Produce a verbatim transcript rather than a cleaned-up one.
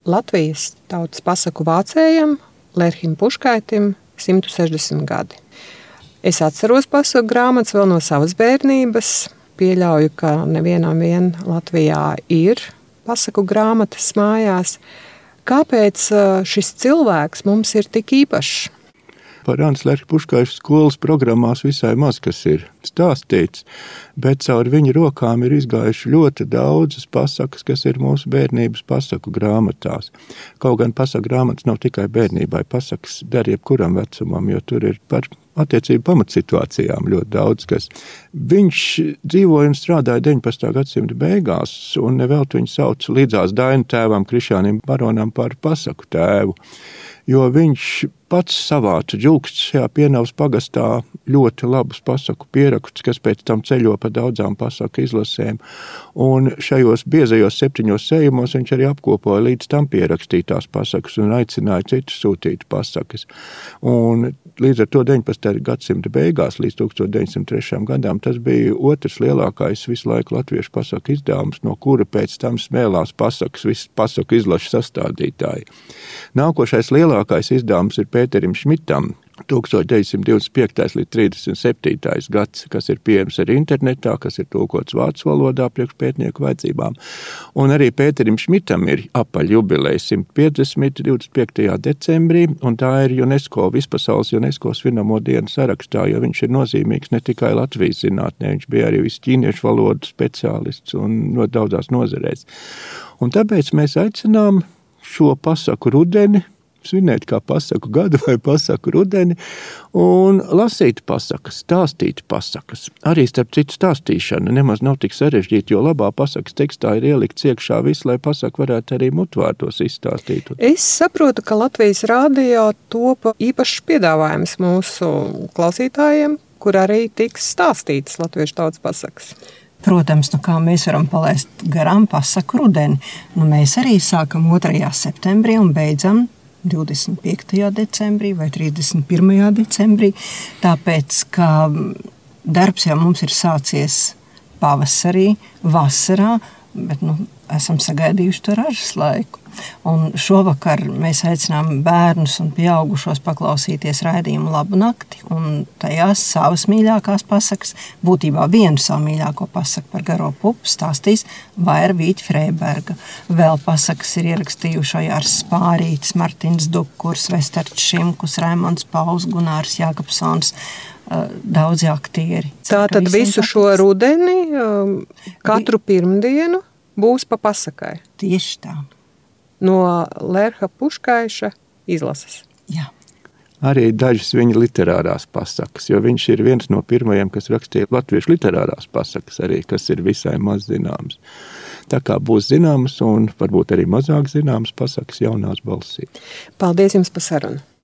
Latvijas tautas pasaku vācējam Lerhim Puškaitim simt sešdesmit gadi. Es atceros pasaku grāmatas vēl no savas bērnības. Pieļauju, ka nevienam vien Latvijā ir pasaku grāmatas mājās. Kāpēc šis cilvēks mums ir tik īpašs? Par Ants Lerha Puškaiša skolas programmās visai maz kas ir stāstīts, bet caur viņa rokām ir izgājuši ļoti daudzas pasakas, kas ir mūsu bērnības pasaku grāmatās. Kaut gan pasaku grāmatas nav tikai bērnībai, pasakas der jebkuram vecumam, jo tur ir par attiecību pamatsituācijām ļoti daudz kas. Viņš dzīvoja un strādāja deviņpadsmitā gadsimta beigās, un nevelti viņu sauc līdzās Dainu tēvam Krišānim Baronam par pasaku tēvu, jo viņš pats savāca Džulkstas šajā Pienavas pagastā ļoti labus pasaku pierakstus, kas pēc tam ceļo pa daudzām pasaku izlasēm. Un šajos biezajos septiņos sējumos viņš arī apkopoja līdz tam pierakstītās pasakas un aicināja citus sūtīt pasakas. Un līdz ar to deviņpadsmitā gadsimta beigās līdz tūkstoš deviņsimt trešajam gadam tas bija otrs lielākais visu laiku latviešu pasaku izdevums, no kura pēc tam smēlās pasakas visi pasaku izlašu sastādītāji. Nākošais lielākais izdevums ir Pēterim Šmitam, tūkstoš deviņsimt divdesmit piektais līdz trīsdesmit septītais gads, kas ir pieejams arī internetā, kas ir tulkots vācu valodā priekš pētnieku vajadzībām. Un arī Pēterim Šmitam ir apaļ jubileja simt piecdesmit divdesmit piektajā decembrī, un tā ir UNESCO, vispasaules UNESCO svinamo dienu sarakstā, jo viņš ir nozīmīgs ne tikai Latvijas zinātnē, viņš bija arī viss ķīniešu valodu speciālists un ļoti daudzās nozarēs. Un tāpēc mēs aicinām šo pasaku rudeni svinēt kā pasaku gadu vai pasaku rudeni un lasīt pasakas, stāstīt pasakas. Arī starp citu stāstīšana nemaz nav tik sarežģīta, jo labā pasakas tekstā ir ielikts iekšā viss, lai pasaku varētu arī mutvārdos izstāstīt. Es saprotu, ka Latvijas radio topa īpašs piedāvājums mūsu klausītājiem, kur arī tiks stāstītas latviešu tautas pasakas. Protams, nu kā mēs varam palaist garām pasaku rudeni. Nu, mēs arī sākam otrajā septembrī un beidzam divdesmit piektajā decembrī vai trīsdesmit pirmajā decembrī, tāpēc, ka darbs jau mums ir sācies pavasarī, vasarā, bet nu, esam sagaidījuši to ražas laiku. Un šovakar mēs aicinām bērnus un pieaugušos paklausīties raidījumu Labu nakti, un tajās savas mīļākās pasakas, būtībā vienu savu mīļāko pasaku par garo pupu stāstīs Vaira Vīķa Freiberga. Vēl pasakas ir ierakstījuši Ojārs Spārītis, Martins Dukurs, Vestards Šimkus, Raimonds Pauls, Gunārs Jākapsons, daudzi aktieri. Tātad visu šo rudeni, katru pirmdienu būs pa pasakai. Tieši tā. No Lerha Puškaiša izlases. Jā. Arī dažas viņa literārās pasakas, jo viņš ir viens no pirmajiem, kas rakstīja latviešu literārās pasakas arī, kas ir visai maz zināms. Tā kā būs zināmas un varbūt arī mazāk zināmas pasakas jaunās balsī. Paldies jums par sarunu.